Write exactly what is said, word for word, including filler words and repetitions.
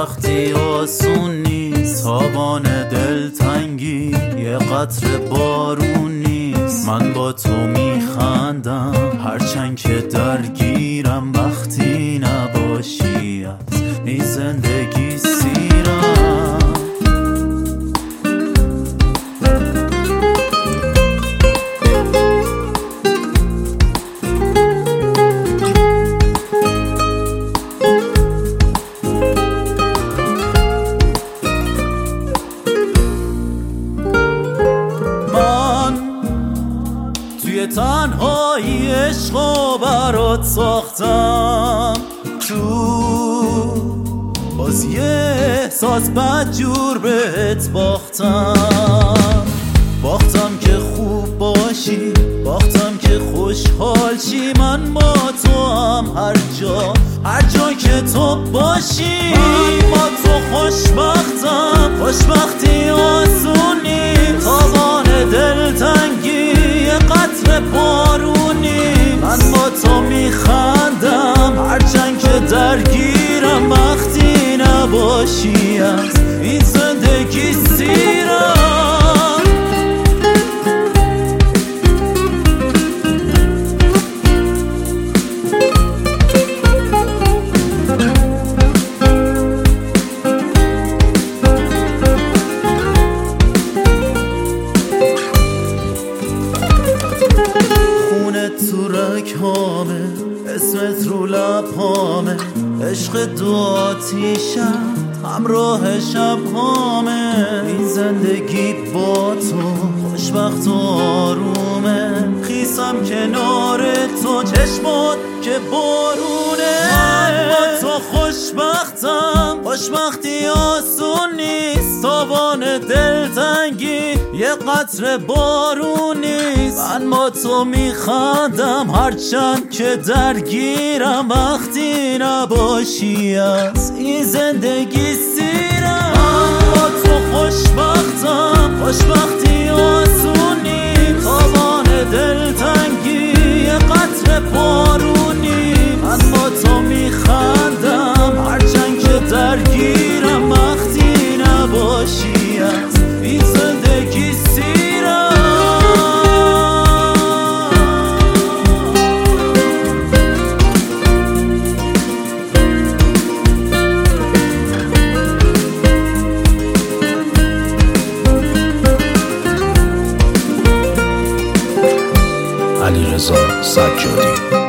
خوشبختی آسون نیست، تابان دلتنگی یه قطره بارون نیست. من با تو میخندم هرچند که درگیرم، وقتی نباشی از این زندگی سیرم. تنهایی عشقو برات ساختم، تو باز یه احساس بدجور بهت باختم. باختم که خوب باشی، باختم که خوشحال شی. من با تو هم هر جا هر جا که تو باشی. من با تو خوشبختم، خوشبختی آسونی، تابان دلتنگی یه قطره بارونی. من با تو میخندم هرچند که درگیرم، وقتی نباشی از این زندگی سیرم. تو رگ‌هامه، اسمت رو لب‌هامه، عشق دو آتیشم همراه شب‌هامه. این زندگی با تو خوشبخت و آرومه، خیسم کنار تو چشمات که بارونه. من با تو خوشبختم، خوشبختی آسون نیست، تابان دلتنگی یه قطره بارون نیست. من با تو میخندم هرچند که درگیرم، وقتی نباشی از این زندگی سیرم. من با تو خوشبختم، خوشبختی آسون نیست، تابان دلتنگی یه قطره بارون نیست. من با تو میخندم هرچند که درگیرم، وقتی نباشی از این زندگی سیرم. علیرضا سجادی.